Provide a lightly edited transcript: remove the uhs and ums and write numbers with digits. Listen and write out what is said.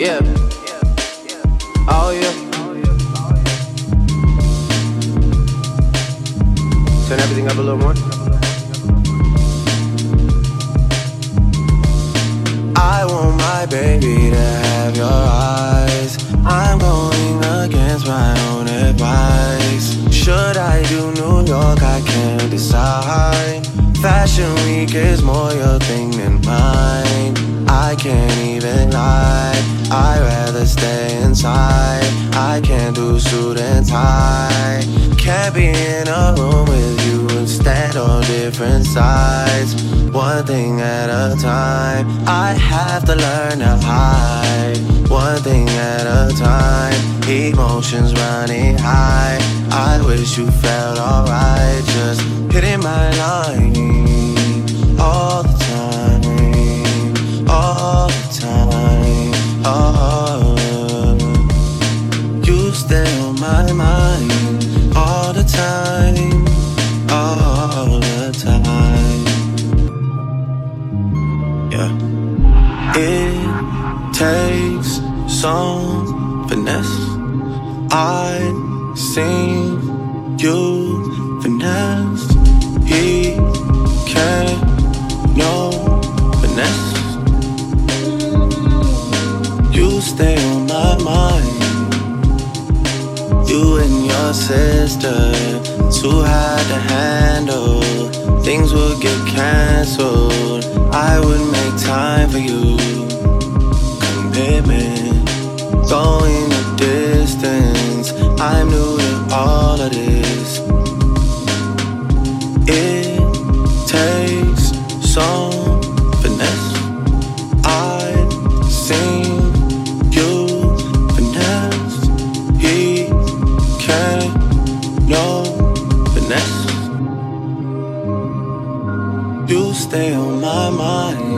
Yeah. Oh yeah. Turn everything up a little more. I want my baby to have your eyes. I'm going against my own advice. Should I do New York? I can't decide. Fashion week is more your thing than mine. I can't even lie, I'd rather stay inside. I can't do suit and tie. Can't be in a room with you and stand on different sides. One thing at a time, I have to learn to hide. One thing at a time, emotions running high. I wish you felt alright, just hitting my line all the time, all the time. Oh, you stay on my mind all the time, all the time. Yeah. It takes some finesse. I've seen you finesse. He can't, no finesse. You stay on my mind. You and your sister, too hard to handle. Things would get cancelled. I would make time for you. Commitment, going the distance. I'm new to all of this. It takes some finesse. I've seen you finesse. He can't, no finesse. You stay on my mind